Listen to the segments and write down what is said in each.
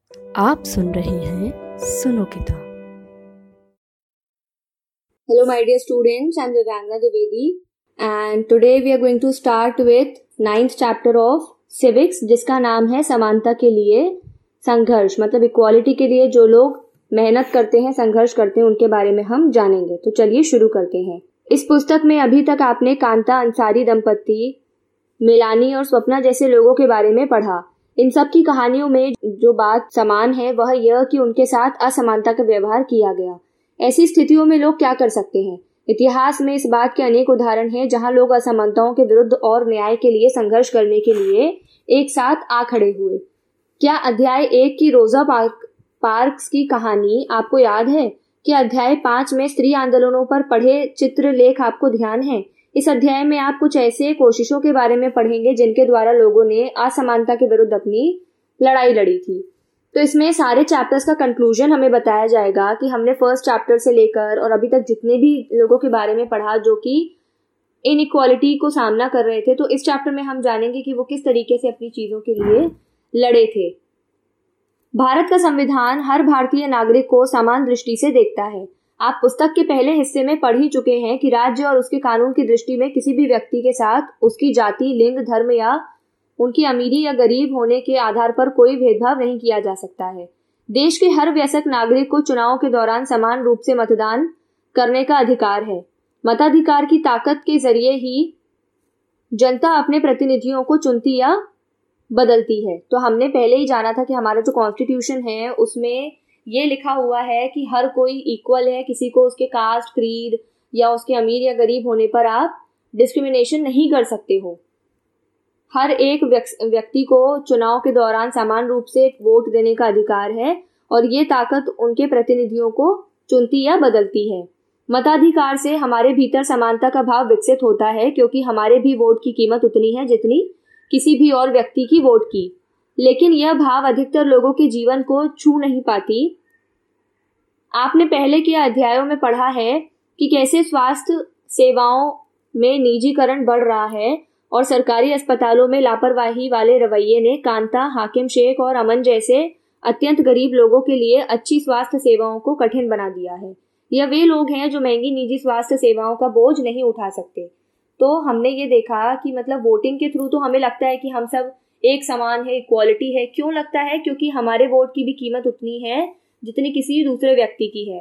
आप सुन रहे हैं सुनो किताब। Hello my dear students, I am Divyangna Dwivedi and today we are going to start with 9th chapter of civics जिसका नाम है समानता के लिए संघर्ष, मतलब इक्वालिटी के लिए जो लोग मेहनत करते हैं, संघर्ष करते हैं, उनके बारे में हम जानेंगे। तो चलिए शुरू करते हैं। इस पुस्तक में अभी तक आपने कांता अंसारी दंपत्ति, मिलानी और स्वप्ना जैसे लोगों के बारे में पढ़ा। इन सब की कहानियों में जो बात समान है वह यह कि उनके साथ असमानता का व्यवहार किया गया। ऐसी स्थितियों में लोग क्या कर सकते हैं? इतिहास में इस बात के अनेक उदाहरण हैं जहां लोग असमानताओं के विरुद्ध और न्याय के लिए संघर्ष करने के लिए एक साथ आ खड़े हुए। क्या अध्याय 1 की रोजा पार्क्स की कहानी आपको याद है? क्या अध्याय 5 में स्त्री आंदोलनों पर पढ़े चित्रलेख आपको ध्यान है? इस अध्याय में आप कुछ ऐसे कोशिशों के बारे में पढ़ेंगे जिनके द्वारा लोगों ने असमानता के विरुद्ध अपनी लड़ाई लड़ी थी। तो इसमें सारे चैप्टर्स का कंक्लूजन हमें बताया जाएगा कि हमने फर्स्ट चैप्टर से लेकर और अभी तक जितने भी लोगों के बारे में पढ़ा जो कि इनइक्वालिटी को सामना कर रहे थे, तो इस चैप्टर में हम जानेंगे कि वो किस तरीके से अपनी चीजों के लिए लड़े थे। भारत का संविधान हर भारतीय नागरिक को समान दृष्टि से देखता है। आप पुस्तक के पहले हिस्से में पढ़ ही चुके हैं कि राज्य और उसके कानून की दृष्टि में किसी भी व्यक्ति के साथ उसकी जाति, लिंग, धर्म या उनकी अमीरी या गरीब होने के आधार पर कोई भेदभाव नहीं किया जा सकता है। देश के हर वयस्क नागरिक को चुनाव के दौरान समान रूप से मतदान करने का अधिकार है। मताधिकार की ताकत के जरिए ही जनता अपने प्रतिनिधियों को चुनती या बदलती है। तो हमने पहले ही जाना था कि हमारा जो कॉन्स्टिट्यूशन है उसमें ये लिखा हुआ है कि हर कोई इक्वल है, किसी को उसके कास्ट, क्रीड या उसके अमीर या गरीब होने पर आप डिस्क्रिमिनेशन नहीं कर सकते हो। हर एक व्यक्ति को चुनाव के दौरान समान रूप से वोट देने का अधिकार है और ये ताकत उनके प्रतिनिधियों को चुनती या बदलती है। मताधिकार से हमारे भीतर समानता का भाव विकसित होता है क्योंकि हमारे भी वोट की कीमत उतनी है जितनी किसी भी और व्यक्ति की वोट की, लेकिन यह भाव अधिकतर लोगों के जीवन को छू नहीं पाती। आपने पहले के अध्यायों में पढ़ा है कि कैसे स्वास्थ्य सेवाओं में निजीकरण बढ़ रहा है और सरकारी अस्पतालों में लापरवाही वाले रवैये ने कांता, हाकिम शेख और अमन जैसे अत्यंत गरीब लोगों के लिए अच्छी स्वास्थ्य सेवाओं को कठिन बना दिया है। यह वे लोग हैं जो महंगी निजी स्वास्थ्य सेवाओं का बोझ नहीं उठा सकते। तो हमने ये देखा कि मतलब वोटिंग के थ्रू तो हमें लगता है कि हम सब एक समान है, इक्वालिटी है। क्यों लगता है? क्योंकि हमारे वोट की भी कीमत उतनी है जितनी किसी दूसरे व्यक्ति की है।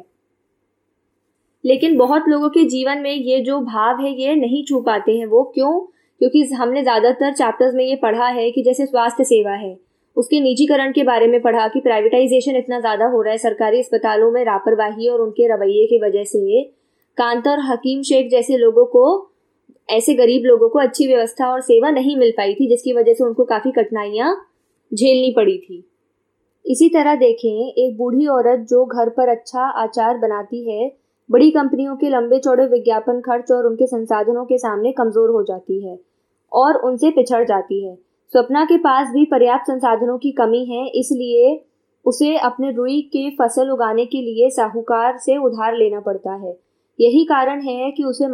लेकिन बहुत लोगों के जीवन में ये जो भाव है ये नहीं छू पाते हैं। वो क्यों? क्योंकि हमने ज्यादातर चैप्टर्स में ये पढ़ा है कि जैसे स्वास्थ्य सेवा है उसके निजीकरण के बारे में पढ़ा कि प्राइवेटाइजेशन इतना ज्यादा हो रहा है, सरकारी अस्पतालों में लापरवाही और उनके रवैये की वजह से कांता और हकीम शेख जैसे लोगों को, ऐसे गरीब लोगों को अच्छी व्यवस्था और सेवा नहीं मिल पाई थी, जिसकी वजह से उनको काफी कठिनाइयां झेलनी पड़ी थी। इसी तरह देखें, एक बूढ़ी औरत जो घर पर अच्छा अचार बनाती है बड़ी कंपनियों के लंबे चौड़े विज्ञापन खर्च और उनके संसाधनों के सामने कमजोर हो जाती है और उनसे पिछड़ जाती है। स्वप्ना के पास भी पर्याप्त संसाधनों की कमी है, इसलिए उसे अपने रुई के फसल उगाने के लिए साहूकार से उधार लेना पड़ता है। यही कारण है कि उसे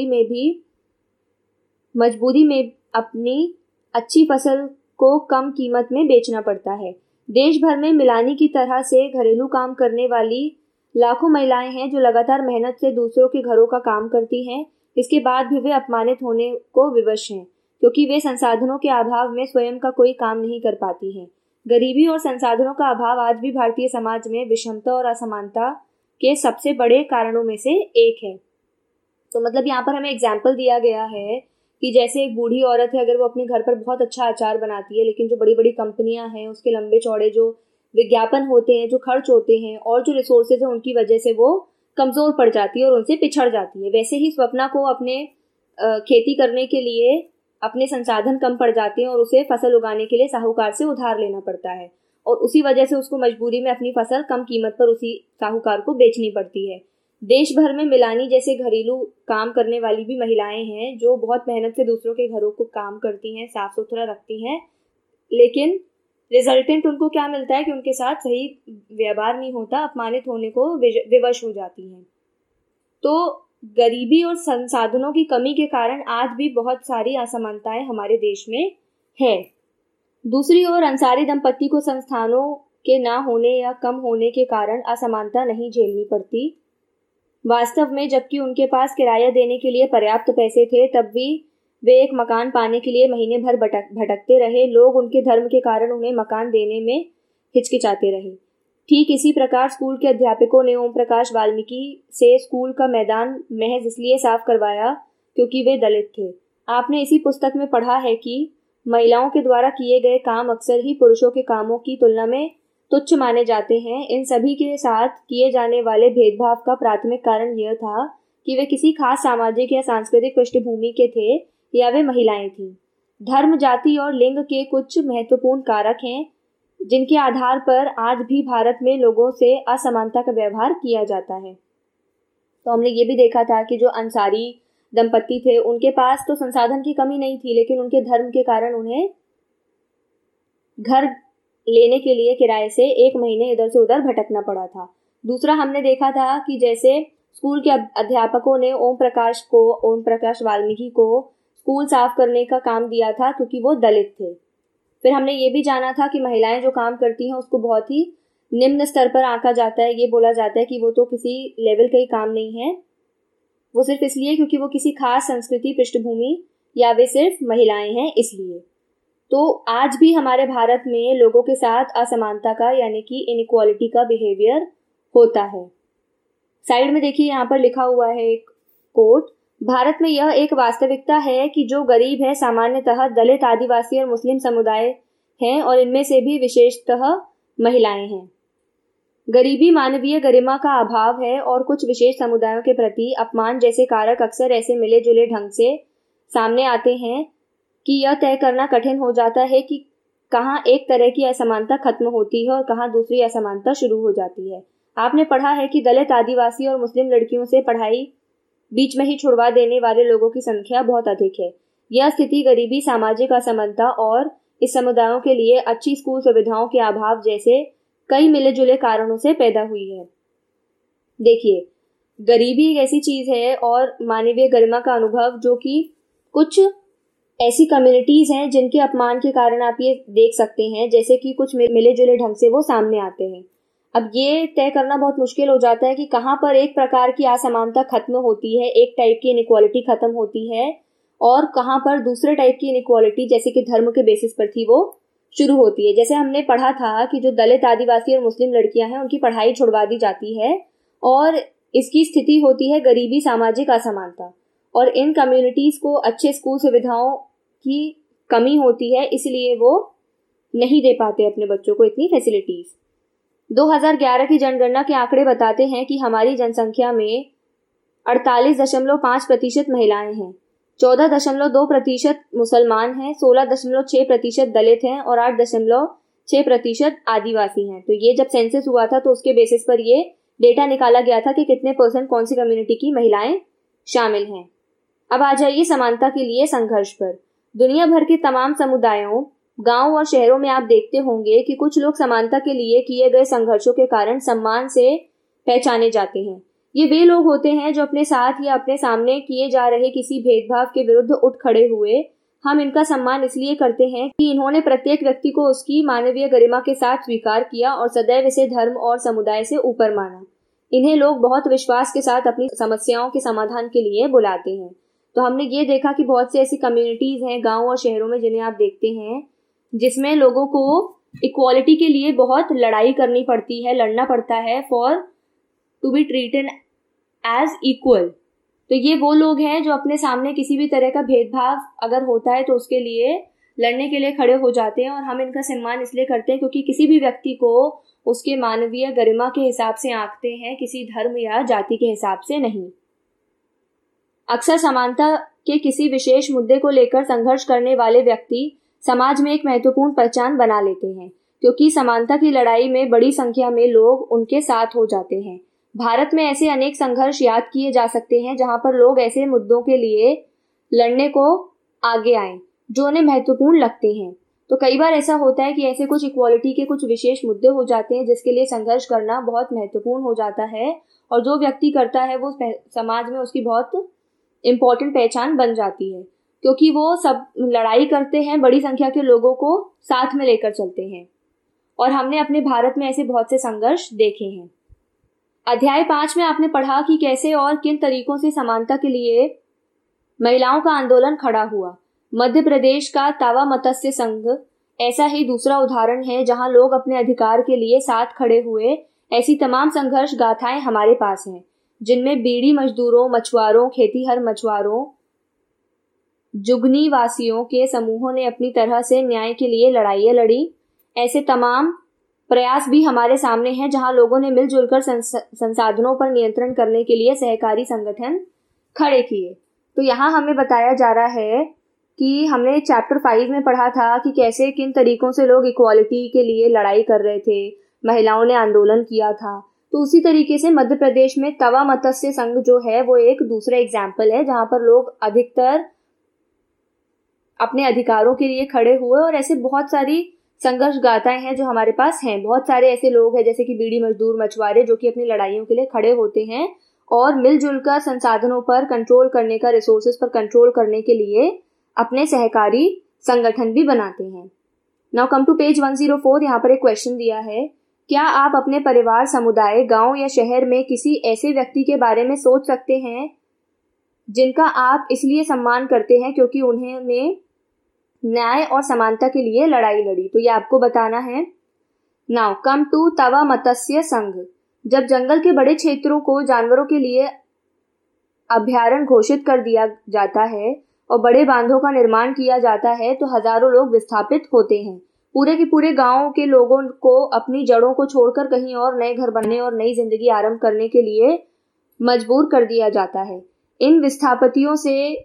मजबूरी में अपनी अच्छी फसल को कम कीमत में बेचना पड़ता है। देश भर में मिलानी की तरह से घरेलू काम करने वाली लाखों महिलाएं हैं जो लगातार मेहनत से दूसरों के घरों का काम करती हैं। इसके बाद भी वे अपमानित होने को विवश हैं क्योंकि वे संसाधनों के अभाव में स्वयं का कोई काम नहीं कर पाती हैं। गरीबी और संसाधनों का अभाव आज भी भारतीय समाज में विषमता और असमानता के सबसे बड़े कारणों में से एक है। तो मतलब यहाँ पर हमें एग्जाम्पल दिया गया है कि जैसे एक बूढ़ी औरत है, अगर वो अपने घर पर बहुत अच्छा अचार बनाती है, लेकिन जो बड़ी बड़ी कंपनियां हैं उसके लंबे चौड़े जो विज्ञापन होते हैं, जो खर्च होते हैं और जो रिसोर्सेज है उनकी वजह से वो कमजोर पड़ जाती है और उनसे पिछड़ जाती है। वैसे ही स्वप्ना को अपने खेती करने के लिए अपने संसाधन कम पड़ जाते हैं और उसे फसल उगाने के लिए साहूकार से उधार लेना पड़ता है और उसी वजह से उसको मजबूरी में अपनी फसल कम कीमत पर उसी साहूकार को बेचनी पड़ती है। देश भर में मिलानी जैसे घरेलू काम करने वाली भी महिलाएं हैं जो बहुत मेहनत से दूसरों के घरों को काम करती हैं, साफ सुथरा रखती हैं, लेकिन रिजल्टेंट उनको क्या मिलता है कि उनके साथ सही व्यवहार नहीं होता, अपमानित होने को विवश हो जाती हैं। तो गरीबी और संसाधनों की कमी के कारण आज भी बहुत सारी असमानताएं हमारे देश में है। दूसरी ओर अंसारी दंपत्ति को संस्थानों के ना होने या कम होने के कारण असमानता नहीं झेलनी पड़ती। वास्तव में जबकि उनके पास किराया देने के लिए पर्याप्त पैसे थे, तब भी वे एक मकान पाने के लिए महीने भर भटकते रहे। लोग उनके धर्म के कारण उन्हें मकान देने में हिचकिचाते रहे। ठीक इसी प्रकार स्कूल के अध्यापकों ने ओम प्रकाश वाल्मीकि से स्कूल का मैदान महज इसलिए साफ करवाया क्योंकि वे दलित थे। आपने इसी पुस्तक में पढ़ा है कि महिलाओं के द्वारा किए गए काम अक्सर ही पुरुषों के कामों की तुलना में तुच्छ माने जाते हैं। इन सभी के साथ किए जाने वाले भेदभाव का प्राथमिक कारण यह था कि वे किसी खास सामाजिक या सांस्कृतिक पृष्ठभूमि के थे या वे महिलाएं थीं। धर्म, जाति और लिंग के कुछ महत्वपूर्ण कारक हैं जिनके आधार पर आज भी भारत में लोगों से असमानता का व्यवहार किया जाता है। तो हमने ये भी देखा था कि जो अंसारी दंपत्ति थे उनके पास तो संसाधन की कमी नहीं थी, लेकिन उनके धर्म के कारण उन्हें घर लेने के लिए किराए से एक महीने इधर से उधर भटकना पड़ा था। दूसरा हमने देखा था कि जैसे स्कूल के अध्यापकों ने ओम प्रकाश वाल्मीकि को स्कूल साफ करने का काम दिया था क्योंकि वो दलित थे। फिर हमने ये भी जाना था कि महिलाएं जो काम करती हैं उसको बहुत ही निम्न स्तर पर आंका जाता है। ये बोला जाता है कि वो तो किसी लेवल का ही काम नहीं है, वो सिर्फ इसलिए क्योंकि वो किसी खास संस्कृति पृष्ठभूमि या वे सिर्फ महिलाएं हैं इसलिए। तो आज भी हमारे भारत में लोगों के साथ असमानता का यानी कि इनइक्वालिटी का बिहेवियर होता है। साइड में देखिए यहाँ पर लिखा हुआ है एक कोट, भारत में यह एक वास्तविकता है कि जो गरीब है सामान्यतः दलित, आदिवासी और मुस्लिम समुदाय हैं और इनमें से भी विशेषतः महिलाएं हैं। गरीबी मानवीय गरिमा का अभाव है और कुछ विशेष समुदायों के प्रति अपमान जैसे कारक अक्सर ऐसे मिले जुले ढंग से सामने आते हैं कि यह तय करना कठिन हो जाता है कि कहाँ एक तरह की असमानता खत्म होती है और कहाँ दूसरी असमानता शुरू हो जाती है। आपने पढ़ा है कि दलित, आदिवासी और मुस्लिम लड़कियों से पढ़ाई बीच में ही छुड़वा देने वाले लोगों की संख्या बहुत अधिक है। यह स्थिति गरीबी, सामाजिक असमानता और इस समुदायों के लिए अच्छी स्कूल सुविधाओं के अभाव जैसे कई मिले जुले कारणों से पैदा हुई है। देखिए, गरीबी एक ऐसी चीज है और मानवीय गरिमा का अनुभव जो कि कुछ ऐसी कम्युनिटीज हैं जिनके अपमान के कारण आप ये देख सकते हैं जैसे कि कुछ मिले जुले ढंग से वो सामने आते हैं। अब ये तय करना बहुत मुश्किल हो जाता है कि कहाँ पर एक प्रकार की असमानता खत्म होती है, एक टाइप की इनइक्वालिटी खत्म होती है और कहाँ पर दूसरे टाइप की इनइक्वालिटी जैसे कि धर्म के बेसिस पर थी वो शुरू होती है। जैसे हमने पढ़ा था कि जो दलित, आदिवासी और मुस्लिम लड़कियां हैं उनकी पढ़ाई छुड़वा दी जाती है और इसकी स्थिति होती है गरीबी, सामाजिक असमानता और इन कम्युनिटीज को अच्छे स्कूल सुविधाओं की कमी होती है, इसलिए वो नहीं दे पाते अपने बच्चों को इतनी फैसिलिटीज। 2011 की जनगणना के आंकड़े बताते हैं कि हमारी जनसंख्या में 48.5% महिलाएं हैं, 14.2% मुसलमान हैं, 16.6% दलित हैं और 8.6% आदिवासी हैं। तो ये जब सेंसस हुआ था तो उसके बेसिस पर ये डेटा निकाला गया था कि कितने परसेंट कौन सी कम्युनिटी की महिलाएं शामिल हैं। अब आ जाइए समानता के लिए संघर्ष पर। दुनिया भर के तमाम समुदायों, गांव और शहरों में आप देखते होंगे कि कुछ लोग समानता के लिए किए गए संघर्षों के कारण सम्मान से पहचाने जाते हैं। ये वे लोग होते हैं जो अपने साथ या अपने सामने किए जा रहे किसी भेदभाव के विरुद्ध उठ खड़े हुए। हम इनका सम्मान इसलिए करते हैं कि इन्होंने प्रत्येक व्यक्ति को उसकी मानवीय गरिमा के साथ स्वीकार किया और सदैव इसे धर्म और समुदाय से ऊपर माना। इन्हें लोग बहुत विश्वास के साथ अपनी समस्याओं के समाधान के लिए बुलाते हैं। तो हमने ये देखा कि बहुत सी ऐसी कम्युनिटीज हैं गांव और शहरों में जिन्हें आप देखते हैं जिसमें लोगों को इक्वालिटी के लिए बहुत लड़ाई करनी पड़ती है, लड़ना पड़ता है for to be treated as equal. तो ये वो लोग हैं जो अपने सामने किसी भी तरह का भेदभाव अगर होता है तो उसके लिए लड़ने के लिए खड़े हो जाते हैं और हम इनका सम्मान इसलिए करते हैं क्योंकि किसी भी व्यक्ति को उसके मानवीय गरिमा के हिसाब से आंकते हैं, किसी धर्म या जाति के हिसाब से नहीं। अक्सर समानता के किसी विशेष मुद्दे को लेकर संघर्ष करने वाले व्यक्ति समाज में एक महत्वपूर्ण पहचान बना लेते हैं क्योंकि समानता की लड़ाई में बड़ी संख्या में लोग उनके साथ हो जाते हैं। भारत में ऐसे अनेक संघर्ष याद किए जा सकते हैं जहां पर लोग ऐसे मुद्दों के लिए लड़ने को आगे आए जो उन्हें महत्वपूर्ण लगते हैं। तो कई बार ऐसा होता है कि ऐसे कुछ इक्वालिटी के कुछ विशेष मुद्दे हो जाते हैं जिसके लिए संघर्ष करना बहुत महत्वपूर्ण हो जाता है और जो व्यक्ति करता है वो समाज में उसकी बहुत इम्पोर्टेंट पहचान बन जाती है क्योंकि वो सब लड़ाई करते हैं, बड़ी संख्या के लोगों को साथ में लेकर चलते हैं। और हमने अपने भारत में ऐसे बहुत से संघर्ष देखे हैं। अध्याय 5 में आपने पढ़ा कि कैसे और किन तरीकों से समानता के लिए महिलाओं का आंदोलन खड़ा हुआ। मध्य प्रदेश का तवा मत्स्य संघ ऐसा ही दूसरा उदाहरण है जहां लोग अपने अधिकार के लिए साथ खड़े हुए। ऐसी तमाम संघर्ष गाथाएं हमारे पास हैं, जिनमें बीड़ी मजदूरों, मछुआरों, खेतीहर मछुआरों, जुगनी वासियों के समूहों ने अपनी तरह से न्याय के लिए लड़ाइयां लड़ी। ऐसे तमाम प्रयास भी हमारे सामने हैं जहां लोगों ने मिलजुल कर संसाधनों पर नियंत्रण करने के लिए सहकारी संगठन खड़े किए। तो यहाँ हमें बताया जा रहा है कि हमने चैप्टर 5 में पढ़ा था कि कैसे किन तरीकों से लोग इक्वालिटी के लिए लड़ाई कर रहे थे, महिलाओं ने आंदोलन किया था। तो उसी तरीके से मध्य प्रदेश में तवा मत्स्य संघ जो है वो एक दूसरा एग्जाम्पल है जहां पर लोग अधिकतर अपने अधिकारों के लिए खड़े हुए। और ऐसे बहुत सारी संघर्ष गाथाएं हैं जो हमारे पास हैं। बहुत सारे ऐसे लोग हैं जैसे कि बीड़ी मजदूर, मछुआरे, जो कि अपनी लड़ाइयों के लिए खड़े होते हैं और मिलजुल कर संसाधनों पर कंट्रोल करने का, रिसोर्सेज पर कंट्रोल करने के लिए अपने सहकारी संगठन भी बनाते हैं। Now come to page 104। यहाँ पर एक क्वेश्चन दिया है, क्या आप अपने परिवार, समुदाय, गांव या शहर में किसी ऐसे व्यक्ति के बारे में सोच सकते हैं जिनका आप इसलिए सम्मान करते हैं क्योंकि उन्होंने न्याय और समानता के लिए लड़ाई लड़ी? तो ये आपको बताना है। नाउ कम टू तवा मत्स्य संघ। जब जंगल के बड़े क्षेत्रों को जानवरों के लिए अभयारण्य घोषित कर दिया जाता है और बड़े बांधों का निर्माण किया जाता है तो हजारों लोग विस्थापित होते हैं। पूरे के पूरे गांव के लोगों को अपनी जड़ों को छोड़कर कहीं और नए घर बनने और नई जिंदगी आरंभ करने के लिए मजबूर कर दिया जाता है। इन विस्थापितों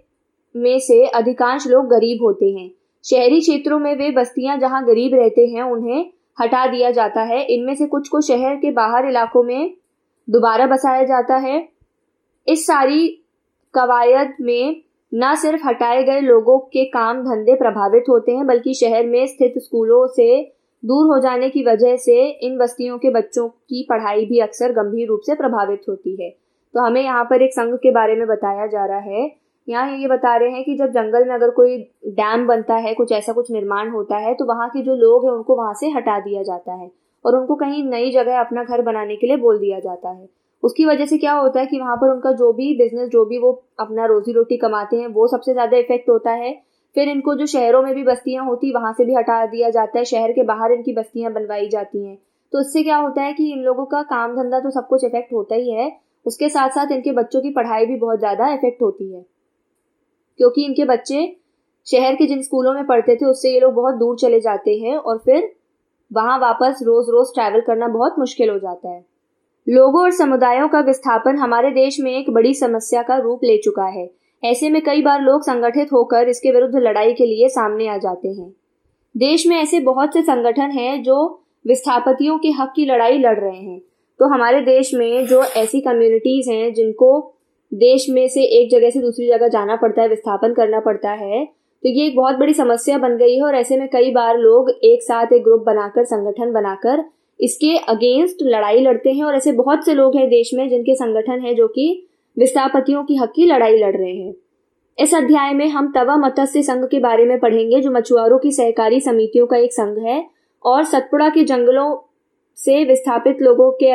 में से अधिकांश लोग गरीब होते हैं। शहरी क्षेत्रों में वे बस्तियां जहां गरीब रहते हैं उन्हें हटा दिया जाता है। इनमें से कुछ को शहर के बाहर इलाकों में दोबारा बसाया जाता है। इस सारी कवायद में न सिर्फ हटाए गए लोगों के काम धंधे प्रभावित होते हैं, बल्कि शहर में स्थित स्कूलों से दूर हो जाने की वजह से इन बस्तियों के बच्चों की पढ़ाई भी अक्सर गंभीर रूप से प्रभावित होती है। तो हमें यहाँ पर एक संघ के बारे में बताया जा रहा है। यहाँ ये बता रहे हैं कि जब जंगल में अगर कोई डैम बनता है, कुछ ऐसा कुछ निर्माण होता है, तो वहाँ के जो लोग हैं उनको वहाँ से हटा दिया जाता है और उनको कहीं नई जगह अपना घर बनाने के लिए बोल दिया जाता है। उसकी वजह से क्या होता है कि वहाँ पर उनका जो भी बिजनेस, जो भी वो अपना रोजी रोटी कमाते हैं, वो सबसे ज्यादा इफेक्ट होता है। फिर इनको जो शहरों में भी बस्तियां होती वहां से भी हटा दिया जाता है, शहर के बाहर इनकी बस्तियां बनवाई जाती हैं। तो इससे क्या होता है कि इन लोगों का काम धंधा तो सब कुछ इफेक्ट होता ही है, उसके साथ साथ इनके बच्चों की पढ़ाई भी बहुत ज्यादा इफेक्ट होती है, क्योंकि इनके बच्चे शहर के जिन स्कूलों में पढ़ते थे उससे ये लोग बहुत दूर चले जाते हैं और फिर वहां वापस रोज रोज ट्रैवल करना बहुत मुश्किल हो जाता है। लोगों और समुदायों का विस्थापन हमारे देश में एक बड़ी समस्या का रूप ले चुका है। ऐसे में कई बार लोग संगठित होकर इसके विरुद्ध लड़ाई के लिए सामने आ जाते हैं। देश में ऐसे बहुत से संगठन हैं जो विस्थापितों के हक की लड़ाई लड़ रहे हैं। तो हमारे देश में जो ऐसी कम्युनिटीज हैं जिनको देश में से एक जगह से दूसरी जगह जाना पड़ता है, विस्थापन करना पड़ता है, तो ये एक बहुत बड़ी समस्या बन गई है। और ऐसे में कई बार लोग एक साथ एक ग्रुप बनाकर, संगठन बनाकर इसके अगेंस्ट लड़ाई लड़ते हैं। और ऐसे बहुत से लोग हैं देश में जिनके संगठन हैं जो कि विस्थापितों की हक की लड़ाई लड़ रहे हैं। इस अध्याय में हम तवा मत्स्य संघ के बारे में पढ़ेंगे, जो मछुआरों की सहकारी समितियों का एक संघ है और सतपुड़ा के जंगलों से विस्थापित लोगों के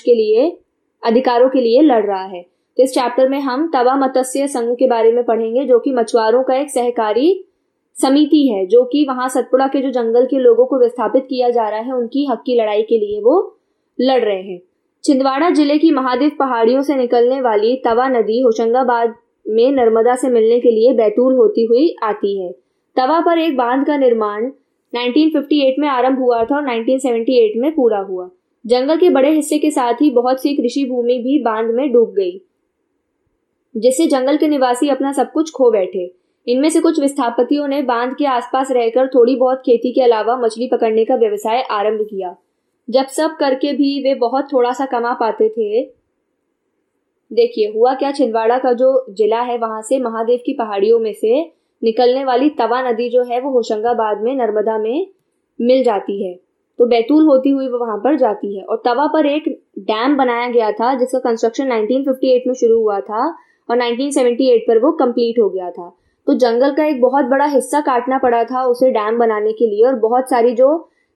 अधिकारों के लिए लड़ रहा है। तो इस चैप्टर में हम तवा मत्स्य संघ के बारे में पढ़ेंगे, जो कि मछुआरों का एक सहकारी समिति है, जो कि वहां सतपुड़ा के जो जंगल के लोगों को विस्थापित किया जा रहा है उनकी हक की लड़ाई के लिए वो लड़ रहे हैं। छिंदवाड़ा जिले की महादेव पहाड़ियों से निकलने वाली तवा नदी होशंगाबाद में नर्मदा से मिलने के लिए बैतूल होती हुई आती है। तवा पर एक बांध का निर्माण 1958 में आरंभ हुआ था और 1978 में पूरा हुआ। जंगल के बड़े हिस्से के साथ ही बहुत सी कृषि भूमि भी बांध में डूब गई, जिससे जंगल के निवासी अपना सब कुछ खो बैठे। इनमें से कुछ विस्थापितों ने बांध के आसपास रहकर थोड़ी बहुत खेती के अलावा मछली पकड़ने का व्यवसाय आरंभ किया। जब सब करके भी वे बहुत थोड़ा सा कमा पाते थे। देखिए हुआ क्या, छिंदवाड़ा का जो जिला है वहां से महादेव की पहाड़ियों में से निकलने वाली तवा नदी जो है वो होशंगाबाद में नर्मदा में मिल जाती है, तो बैतूल होती हुई वो वहां पर जाती है। और तवा पर एक डैम बनाया गया था जिसका कंस्ट्रक्शन 1958 में शुरू हुआ था और 1978 पर वो कंप्लीट हो गया था। तो जंगल का एक बहुत बड़ा हिस्सा काटना पड़ा था उसे डैम बनाने के लिए, और बहुत सारी जो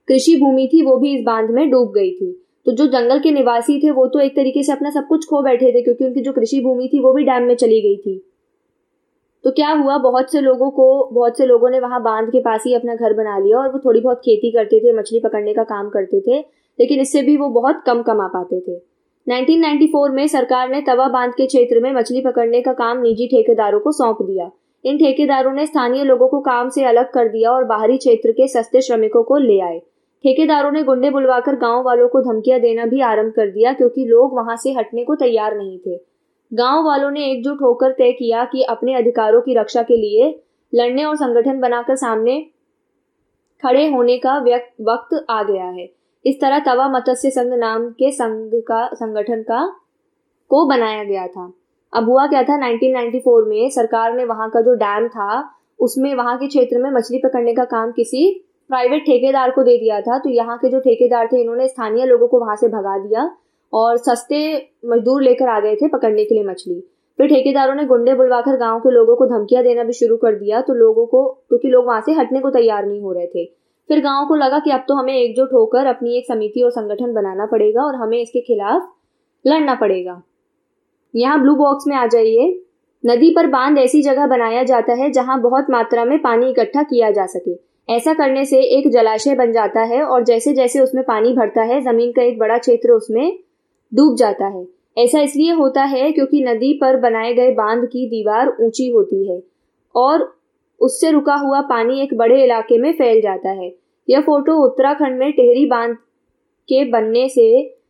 कृषि भूमि थी वो भी इस बांध में डूब गई थी। तो जो जंगल के निवासी थे वो तो एक तरीके से अपना सब कुछ खो बैठे थे, क्योंकि उनकी जो कृषि भूमि थी वो भी डैम में चली गई थी। तो क्या हुआ, बहुत से लोगों ने वहां बांध के पास ही अपना घर बना लिया, और वो थोड़ी बहुत खेती करते थे, मछली पकड़ने का काम करते थे, लेकिन इससे भी वो बहुत कम कमा पाते थे। 1994 में सरकार ने तवा बांध के क्षेत्र में मछली पकड़ने का काम निजी ठेकेदारों को सौंप दिया। इन ठेकेदारों ने स्थानीय लोगों को काम से अलग कर दिया और बाहरी क्षेत्र के सस्ते श्रमिकों को ले आए। ठेकेदारों ने गुंडे बुलवाकर गांव वालों को धमकियां देना भी आरंभ कर दिया, क्योंकि लोग वहां से हटने को तैयार नहीं थे। गांव वालों ने एकजुट होकर तय किया कि अपने अधिकारों की रक्षा के लिए लड़ने और संगठन बनाकर सामने खड़े होने का वक्त आ गया है। इस तरह तवा मत्स्य संघ नाम के संगठन को बनाया गया था। अब हुआ क्या था, 1994 में सरकार ने वहां का जो डैम था उसमें वहां के क्षेत्र में मछली पकड़ने का काम किसी प्राइवेट ठेकेदार को दे दिया था। तो यहाँ के जो ठेकेदार थे इन्होंने स्थानीय लोगों को वहां से भगा दिया और सस्ते मजदूर लेकर आ गए थे पकड़ने के लिए मछली। फिर ठेकेदारों ने गुंडे बुलवाकर गांव के लोगों को धमकियां देना भी शुरू कर दिया, तो लोगों को, क्योंकि लोग वहां से हटने को तैयार नहीं हो रहे थे। फिर गांव को लगा कि अब तो हमें एकजुट होकर अपनी एक समिति और संगठन बनाना पड़ेगा और हमें इसके खिलाफ लड़ना पड़ेगा। यहाँ ब्लू बॉक्स में आ जाइए। नदी पर बांध ऐसी जगह बनाया जाता है जहां बहुत मात्रा में पानी इकट्ठा किया जा सके। ऐसा करने से एक जलाशय बन जाता है और जैसे जैसे उसमें पानी भरता है जमीन का एक बड़ा क्षेत्र उसमें डूब जाता है। ऐसा इसलिए होता है क्योंकि नदी पर बनाए गए बांध की दीवार ऊंची होती है और उससे रुका हुआ पानी एक बड़े इलाके में फैल जाता है। यह फोटो उत्तराखंड में टिहरी बांध के बनने से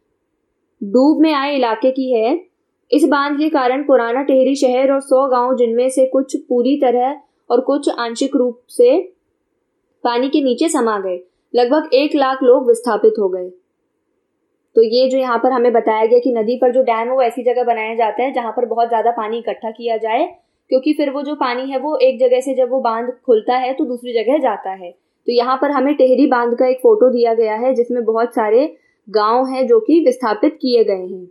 डूब में आए इलाके की है। इस बांध के कारण पुराना टिहरी शहर और 100 गांव, जिनमें से कुछ पूरी तरह और कुछ आंशिक रूप से पानी के नीचे समा गए। लगभग 1 लाख लोग विस्थापित हो गए। तो ये जो यहाँ पर हमें बताया गया कि नदी पर जो डैम है वो ऐसी जगह बनाया जाता है जहां पर बहुत ज्यादा पानी इकट्ठा किया जाए, क्योंकि फिर वो जो पानी है वो एक जगह से जब वो बांध खुलता है तो दूसरी जगह जाता है। तो यहाँ पर हमें टिहरी बांध का एक फोटो दिया गया है जिसमें बहुत सारे गांव हैं जो कि विस्थापित किए गए हैं।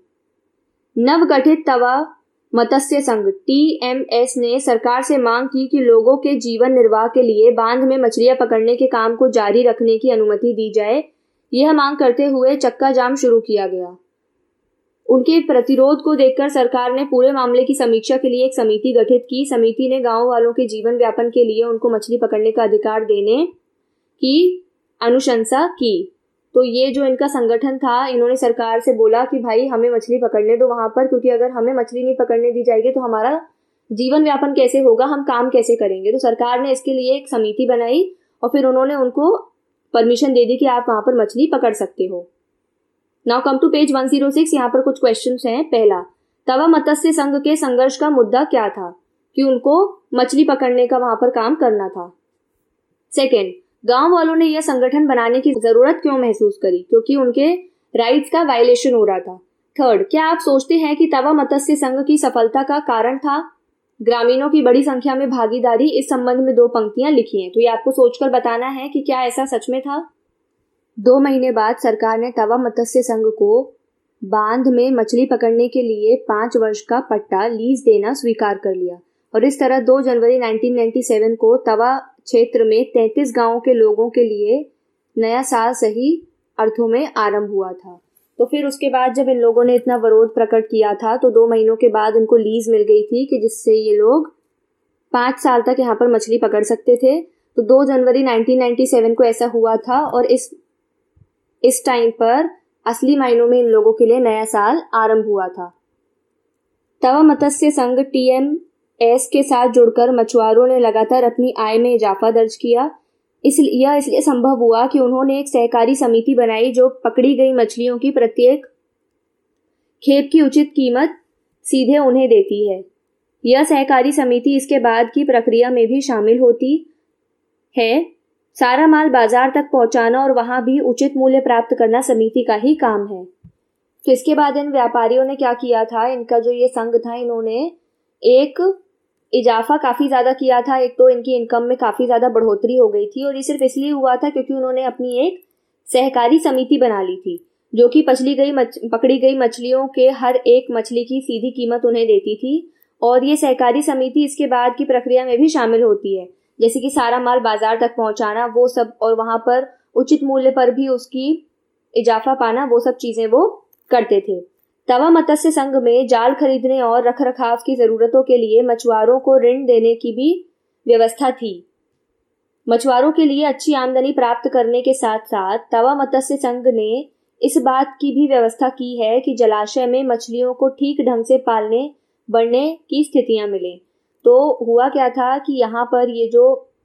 नवगठित तवा मत्स्य संघ TMS ने सरकार से मांग की कि लोगों के जीवन निर्वाह के लिए बांध में मछलियां पकड़ने के काम को जारी रखने की अनुमति दी जाए। यह मांग करते हुए चक्का जाम शुरू किया गया। उनके प्रतिरोध को देखकर सरकार ने पूरे मामले की समीक्षा के लिए एक समिति गठित की। समिति ने गांव वालों के जीवन व्यापन के लिए उनको मछली पकड़ने का अधिकार देने की अनुशंसा की। तो ये जो इनका संगठन था, इन्होंने सरकार से बोला कि भाई हमें मछली पकड़ने दो वहां पर, क्योंकि अगर हमें मछली नहीं पकड़ने दी जाएगी तो हमारा जीवन व्यापन कैसे होगा, हम काम कैसे करेंगे। तो सरकार ने इसके लिए एक समिति बनाई और फिर उन्होंने उनको परमिशन दे दी कि आप वहां पर मछली पकड़ सकते हो। Now come to page 106। यहाँ पर कुछ क्वेश्चंस हैं। पहला, तवा मत्स्य संघ के संघर्ष का मुद्दा क्या था? कि उनको मछली पकड़ने का वहां पर काम करना था। सेकेंड, गांव वालों ने यह संगठन बनाने की जरूरत क्यों महसूस करी? क्योंकि उनके राइट्स का वायलेशन हो रहा था। थर्ड, क्या आप सोचते हैं कि तवा मत्स्य संघ की सफलता का कारण था ग्रामीणों की बड़ी संख्या में भागीदारी? इस संबंध में 2 पंक्तियां लिखी हैं, तो ये आपको सोचकर बताना है कि क्या ऐसा सच में था। 2 महीने बाद सरकार ने तवा मत्स्य संघ को बांध में मछली पकड़ने के लिए 5 वर्ष का पट्टा लीज देना स्वीकार कर लिया और इस तरह 2 जनवरी 1997 को तवा क्षेत्र में 33 गांवों के लोगों के लिए नया साल सही अर्थों में आरंभ हुआ था। तो फिर उसके बाद जब इन लोगों ने इतना विरोध प्रकट किया था तो 2 महीनों के बाद इनको लीज मिल गई थी कि जिससे ये लोग 5 साल तक यहाँ पर मछली पकड़ सकते थे। तो 2 जनवरी 1997 को ऐसा हुआ था और इस टाइम पर असली मायनों में इन लोगों के लिए नया साल आरंभ हुआ था। तवा मत्स्य संघ TMS के साथ जुड़कर मछुआरों ने लगातार अपनी आय में इजाफा दर्ज किया। यह इसलिए संभव हुआ कि उन्होंने एक सहकारी समिति बनाई जो पकड़ी गई मछलियों की प्रत्येक खेप की उचित कीमत सीधे उन्हें देती है। यह सहकारी समिति इसके बाद की प्रक्रिया में भी शामिल होती है। सारा माल बाजार तक पहुंचाना और वहां भी उचित मूल्य प्राप्त करना समिति का ही काम है। तो इसके बाद इन व्यापारियों ने क्या किया था, इनका जो ये संघ था, इन्होंने एक इजाफा काफी ज्यादा किया था। एक तो इनकी इनकम में काफी ज्यादा बढ़ोतरी हो गई थी और ये सिर्फ इसलिए हुआ था क्योंकि उन्होंने अपनी एक सहकारी समिति बना ली थी जो कि पकड़ी गई मछलियों के हर एक मछली की सीधी कीमत उन्हें देती थी। और ये सहकारी समिति इसके बाद की प्रक्रिया में भी शामिल होती है, जैसे कि सारा माल बाजार तक पहुंचाना, वो सब, और वहां पर उचित मूल्य पर भी उसकी इजाफा पाना, वो सब चीजें वो करते थे। तवा मत्स्य संघ में जाल खरीदने और रखरखाव की जरूरतों के लिए मछुआरों को ऋण देने की भी व्यवस्था थी। मछुआरों के लिए अच्छी आमदनी प्राप्त करने के साथ साथ तवा मत्स्य संघ ने इस बात की भी व्यवस्था की है कि जलाशय में मछलियों को ठीक ढंग से पालने बढ़ने की स्थितियां मिले। तो हुआ क्या था कि यहाँ पर ये जो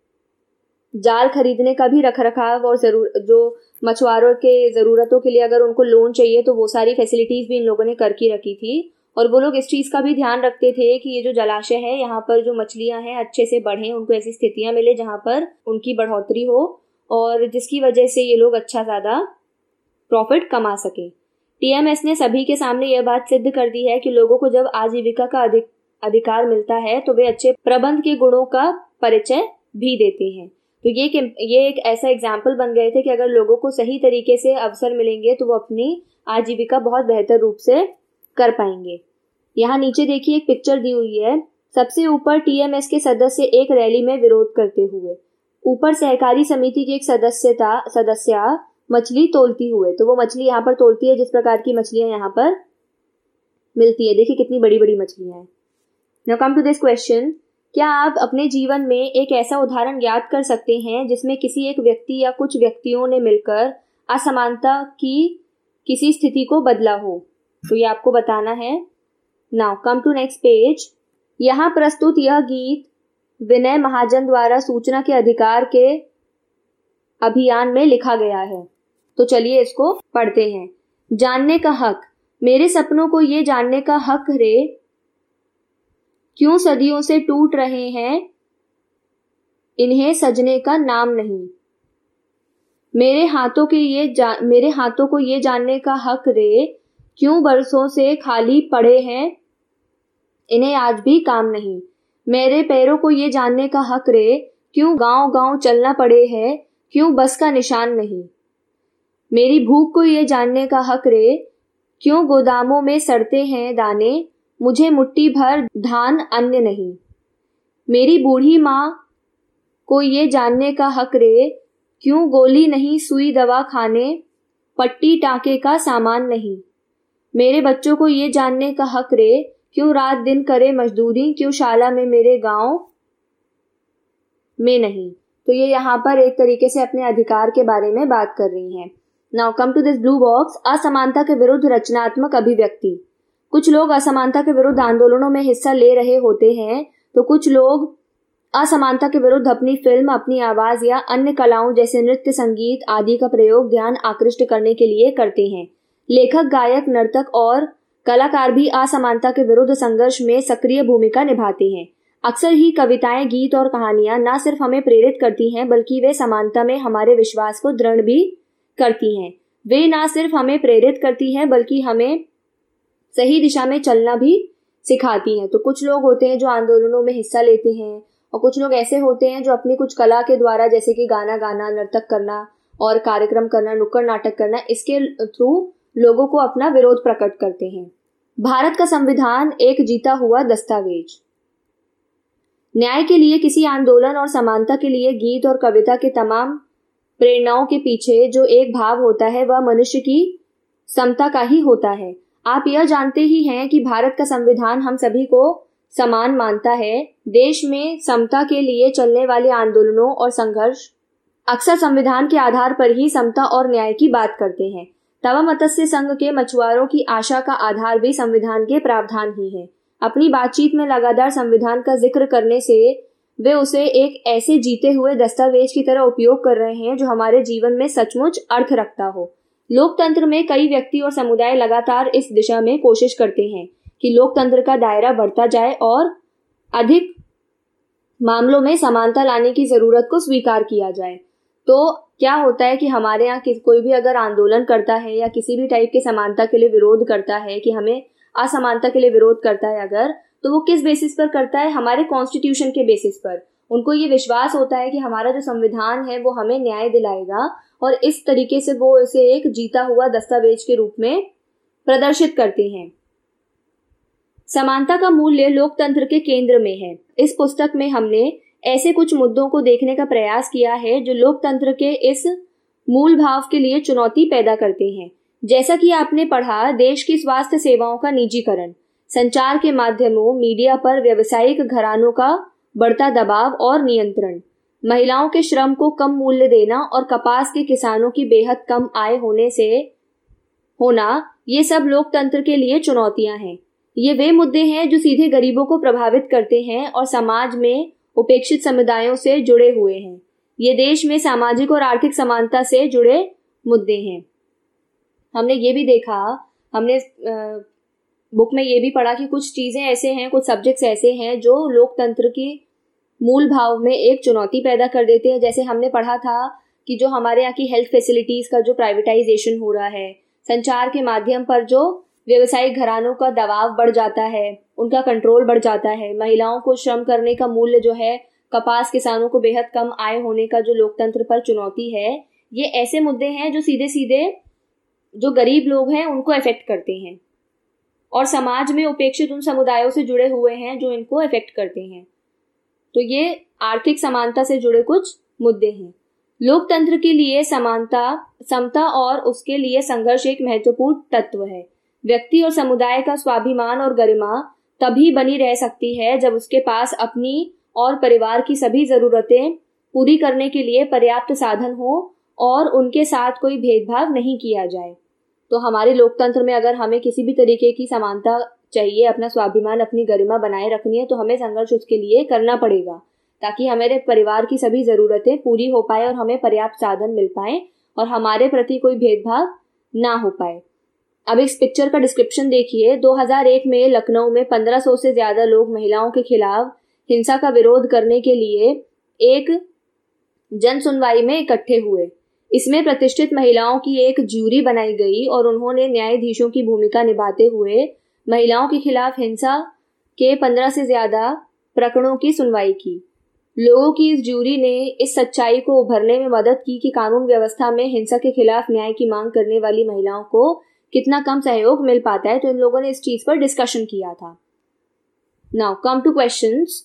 जाल खरीदने का भी रखरखाव और जो मछुआरों के जरूरतों के लिए अगर उनको लोन चाहिए तो वो सारी फैसिलिटीज भी इन लोगों ने करके रखी थी। और वो लोग इस चीज का भी ध्यान रखते थे कि ये जो जलाशय है यहाँ पर जो मछलियां हैं अच्छे से बढ़ें, उनको ऐसी स्थितियां मिले जहां पर उनकी बढ़ोतरी हो और जिसकी वजह से ये लोग अच्छा ज्यादा प्रॉफिट कमा सके। टीएमएस ने सभी के सामने यह बात सिद्ध कर दी है कि लोगों को जब आजीविका का अधिकार मिलता है तो वे अच्छे प्रबंध के गुणों का परिचय भी देते हैं। तो ये एक ऐसा एग्जाम्पल बन गए थे कि अगर लोगों को सही तरीके से अवसर मिलेंगे तो वो अपनी आजीविका बहुत बेहतर रूप से कर पाएंगे। यहाँ नीचे देखिए एक पिक्चर दी हुई है। सबसे ऊपर टीएमएस के सदस्य एक रैली में विरोध करते हुए, ऊपर सहकारी समिति की एक सदस्या मछली तोलती हुए। तो वो मछली यहाँ पर तोलती है जिस प्रकार की मछलियां यहाँ पर मिलती है। देखिए कितनी बड़ी बड़ी मछलियां हैं। Now come to this question, क्या आप अपने जीवन में एक ऐसा उदाहरण याद कर सकते हैं जिसमें किसी एक व्यक्ति या कुछ व्यक्तियों ने मिलकर असमानता की किसी स्थिति को बदला हो? तो ये आपको बताना है। Now come to next page. यहाँ प्रस्तुत यह गीत विनय महाजन द्वारा सूचना के अधिकार के अभियान में लिखा गया है। तो चलिए इसको पढ़ते हैं। जानने का हक, मेरे सपनों को ये जानने का हक रे, क्यों सदियों से टूट रहे हैं, इन्हें सजने का नाम नहीं। मेरे हाथों को ये जानने का हक रे, क्यों बरसों से खाली पड़े हैं, इन्हें आज भी काम नहीं। मेरे पैरों को ये जानने का हक रे, क्यों गांव गांव चलना पड़े है, क्यों बस का निशान नहीं। मेरी भूख को ये जानने का हक रे, क्यों गोदामों में सड़ते हैं दाने, मुझे मुट्ठी भर धान अन्न नहीं। मेरी बूढ़ी माँ को ये जानने का हक रे, क्यों गोली नहीं सुई दवा खाने, पट्टी टाके का सामान नहीं। मेरे बच्चों को ये जानने का हक रे, क्यों रात दिन करे मजदूरी, क्यों शाला में मेरे गांव में नहीं। तो ये यहाँ पर एक तरीके से अपने अधिकार के बारे में बात कर रही हैं। Now come to this blue box. असमानता के विरुद्ध रचनात्मक अभिव्यक्ति। कुछ लोग असमानता के विरुद्ध आंदोलनों में हिस्सा ले रहे होते हैं तो कुछ लोग असमानता के विरुद्ध अपनी फिल्म, अपनी आवाज या अन्य कलाओं जैसे नृत्य, संगीत आदि का प्रयोग ध्यान आकृष्ट करने के लिए करते हैं। लेखक, गायक, नर्तक और कलाकार भी असमानता के विरुद्ध संघर्ष में सक्रिय भूमिका निभाते हैं। अक्सर ही कविताएं, गीत और कहानियां न सिर्फ हमें प्रेरित करती हैं बल्कि वे समानता में हमारे विश्वास को दृढ़ भी करती हैं। वे न सिर्फ हमें प्रेरित करती हैं बल्कि हमें सही दिशा में चलना भी सिखाती हैं। तो कुछ लोग होते हैं जो आंदोलनों में हिस्सा लेते हैं और कुछ लोग ऐसे होते हैं जो अपनी कुछ कला के द्वारा, जैसे कि गाना गाना, नर्तक करना और कार्यक्रम करना, नुक्कड़ नाटक करना, इसके थ्रू लोगों को अपना विरोध प्रकट करते हैं। भारत का संविधान एक जीता हुआ दस्तावेज। न्याय के लिए, किसी आंदोलन और समानता के लिए गीत और कविता के तमाम प्रेरणाओं के पीछे जो एक भाव होता है वह मनुष्य की समता का ही होता है। आप यह जानते ही हैं कि भारत का संविधान हम सभी को समान मानता है। देश में समता के लिए चलने वाले आंदोलनों और संघर्ष अक्सर संविधान के आधार पर ही समता और न्याय की बात करते हैं। तवा मत्स्य संघ के मछुआरों की आशा का आधार भी संविधान के प्रावधान ही है। अपनी बातचीत में लगातार संविधान का जिक्र करने से वे उसे एक ऐसे जीते हुए दस्तावेज की तरह उपयोग कर रहे हैं जो हमारे जीवन में सचमुच अर्थ रखता हो। लोकतंत्र में कई व्यक्ति और समुदाय लगातार इस दिशा में कोशिश करते हैं कि लोकतंत्र का दायरा बढ़ता जाए और अधिक मामलों में समानता लाने की जरूरत को स्वीकार किया जाए। तो क्या होता है कि हमारे यहाँ कोई भी अगर आंदोलन करता है या किसी भी टाइप के समानता के लिए विरोध करता है, कि हमें असमानता के लिए विरोध करता है अगर, तो वो किस बेसिस पर करता है? हमारे कॉन्स्टिट्यूशन के बेसिस पर। उनको ये विश्वास होता है कि हमारा जो संविधान है वो हमें न्याय दिलाएगा और इस तरीके से वो इसे एक जीता हुआ दस्तावेज के रूप में प्रदर्शित करते हैं। समानता का मूल्य लोकतंत्र के केंद्र में है। इस पुस्तक में हमने ऐसे कुछ मुद्दों को देखने का प्रयास किया है जो लोकतंत्र के इस मूल भाव के लिए चुनौती पैदा करते हैं। जैसा कि आपने पढ़ा, देश की स्वास्थ्य सेवाओं का निजीकरण, संचार के माध्यमों, मीडिया पर व्यावसायिक घरानों का बढ़ता दबाव और नियंत्रण, महिलाओं के श्रम को कम मूल्य देना और कपास के किसानों की बेहद कम आय होना, ये सब लोकतंत्र के लिए चुनौतियां हैं। ये वे मुद्दे हैं जो सीधे गरीबों को प्रभावित करते हैं और समाज में उपेक्षित समुदायों से जुड़े हुए हैं। ये देश में सामाजिक और आर्थिक समानता से जुड़े मुद्दे हैं। हमने ये भी देखा, हमने बुक में ये भी पढ़ा कि कुछ चीजें ऐसे हैं, कुछ सब्जेक्ट्स ऐसे हैं जो लोकतंत्र के मूल भाव में एक चुनौती पैदा कर देते हैं। जैसे हमने पढ़ा था कि जो हमारे यहाँ की हेल्थ फैसिलिटीज का जो प्राइवेटाइजेशन हो रहा है, संचार के माध्यम पर जो व्यवसायिक घरानों का दबाव बढ़ जाता है, उनका कंट्रोल बढ़ जाता है, महिलाओं को श्रम करने का मूल्य जो है, कपास किसानों को बेहद कम आय होने का जो लोकतंत्र पर चुनौती है, ये ऐसे मुद्दे हैं जो सीधे सीधे जो गरीब लोग हैं उनको अफेक्ट करते हैं और समाज में उपेक्षित उन समुदायों से जुड़े हुए हैं जो इनको अफेक्ट करते हैं। तो ये आर्थिक समानता से जुड़े कुछ मुद्दे हैं। लोकतंत्र के लिए समानता, समता और उसके लिए संघर्ष एक महत्वपूर्ण तत्व है। व्यक्ति और समुदाय का स्वाभिमान और गरिमा तभी बनी रह सकती है जब उसके पास अपनी और परिवार की सभी जरूरतें पूरी करने के लिए पर्याप्त साधन हो और उनके साथ कोई भेदभाव नहीं किया जाए। तो हमारे लोकतंत्र में अगर हमें किसी भी तरीके की समानता चाहिए, अपना स्वाभिमान, अपनी गरिमा बनाए रखनी है, तो हमें संघर्ष उसके लिए करना पड़ेगा ताकि हमारे परिवार की सभी जरूरतें पूरी हो पाए और हमें पर्याप्त साधन मिल पाए और हमारे प्रति कोई भेदभाव ना हो पाए। अब इस पिक्चर का डिस्क्रिप्शन देखिए। 2001 में लखनऊ में 1500 से ज्यादा लोग महिलाओं के खिलाफ हिंसा का विरोध करने के लिए एक जन सुनवाई में इकट्ठे हुए। इसमें प्रतिष्ठित महिलाओं की एक ज्यूरी बनाई गई और उन्होंने न्यायाधीशों की भूमिका निभाते हुए महिलाओं के खिलाफ हिंसा के 15 से ज्यादा प्रकरणों की सुनवाई की। लोगों की इस ज्यूरी ने इस सच्चाई को उभरने में मदद की कि कानून व्यवस्था में हिंसा के खिलाफ न्याय की मांग करने वाली महिलाओं को कितना कम सहयोग मिल पाता है। तो इन लोगों ने इस चीज पर डिस्कशन किया था। Now come to questions.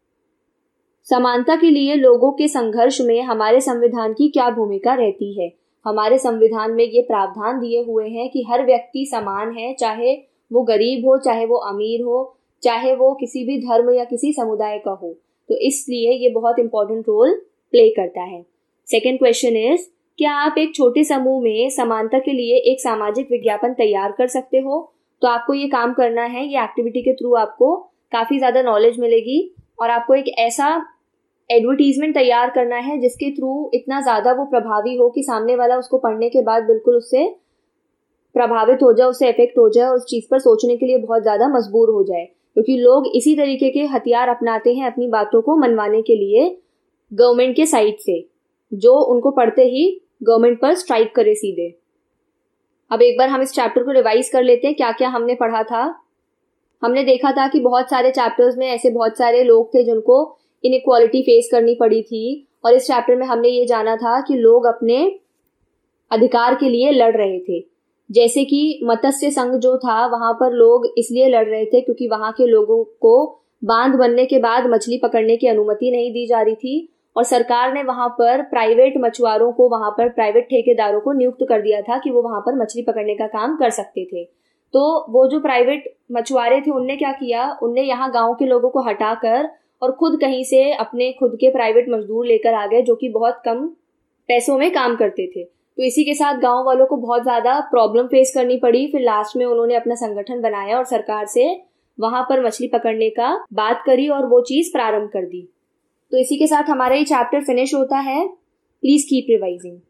समानता के लिए लोगों के संघर्ष में हमारे संविधान की क्या भूमिका रहती है? हमारे संविधान में ये प्रावधान दिए हुए हैं कि हर व्यक्ति समान है, चाहे वो गरीब हो, चाहे वो अमीर हो, चाहे वो किसी भी धर्म या किसी समुदाय का हो। तो इसलिए ये बहुत इंपॉर्टेंट रोल प्ले करता है। सेकेंड क्वेश्चन इज, क्या आप एक छोटे समूह में समानता के लिए एक सामाजिक विज्ञापन तैयार कर सकते हो? तो आपको ये काम करना है। ये एक्टिविटी के थ्रू आपको काफी ज्यादा नॉलेज मिलेगी और आपको एक ऐसा एडवर्टीजमेंट तैयार करना है जिसके थ्रू इतना ज्यादा वो प्रभावी हो कि सामने वाला उसको पढ़ने के बाद बिल्कुल उससे प्रभावित हो जाए, उससे इफेक्ट हो जाए और उस चीज पर सोचने के लिए बहुत ज्यादा मजबूर हो जाए। क्योंकि लोग इसी तरीके के हथियार अपनाते हैं अपनी बातों को मनवाने के लिए गवर्नमेंट के साइड से, जो उनको पढ़ते ही गवर्नमेंट पर स्ट्राइक करे सीधे। अब एक बार हम इस चैप्टर को रिवाइज कर लेते हैं, क्या क्या हमने पढ़ा था। हमने देखा था कि बहुत सारे चैप्टर्स में ऐसे बहुत सारे लोग थे जिनको इनइक्वालिटी फेस करनी पड़ी थी और इस चैप्टर में हमने ये जाना था कि लोग अपने अधिकार के लिए लड़ रहे थे। जैसे कि मत्स्य संघ जो था, वहां पर लोग इसलिए लड़ रहे थे क्योंकि वहां के लोगों को बांध बनने के बाद मछली पकड़ने की अनुमति नहीं दी जा रही थी और सरकार ने वहां पर प्राइवेट मछुआरों को, वहां पर प्राइवेट ठेकेदारों को नियुक्त कर दिया था कि वो वहां पर मछली पकड़ने का काम कर सकते थे। तो वो जो प्राइवेट मछुआरे थे उनने क्या किया, उनने यहाँ गाँव के लोगों को हटाकर और खुद कहीं से अपने खुद के प्राइवेट मजदूर लेकर आ गए जो कि बहुत कम पैसों में काम करते थे। तो इसी के साथ गांव वालों को बहुत ज्यादा प्रॉब्लम फेस करनी पड़ी। फिर लास्ट में उन्होंने अपना संगठन बनाया और सरकार से वहां पर मछली पकड़ने का बात करी और वो चीज प्रारंभ कर दी। तो इसी के साथ हमारा ये चैप्टर फिनिश होता है। Please keep revising.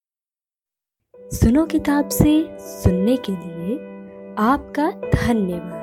सुनो किताब से सुनने के लिए आपका धन्यवाद।